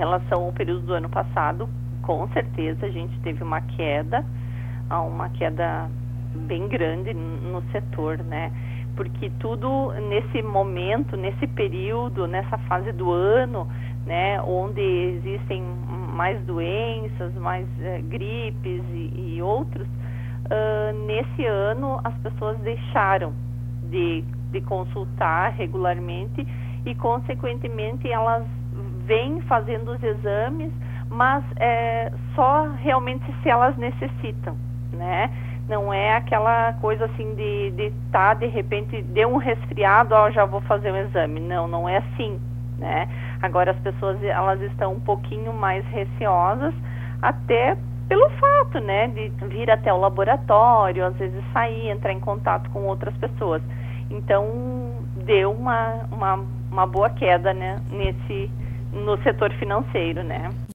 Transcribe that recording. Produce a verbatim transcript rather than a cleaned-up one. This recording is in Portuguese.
relação ao período do ano passado, com certeza a gente teve uma queda, uma queda bem grande no setor, né? Porque tudo nesse momento, nesse período, nessa fase do ano, né, onde existem mais doenças, mais uh, gripes e, e outros, uh, nesse ano as pessoas deixaram de, de consultar regularmente e, consequentemente, elas vêm fazendo os exames, mas é, só realmente se elas necessitam, né? Não é aquela coisa assim de estar, de, tá, de repente, deu um resfriado, ó, já vou fazer um exame. Não, não é assim, né? Agora as pessoas, elas estão um pouquinho mais receosas, até pelo fato, né, de vir até o laboratório, às vezes sair, entrar em contato com outras pessoas. Então, deu uma, uma, uma boa queda, né, nesse, no setor financeiro, né?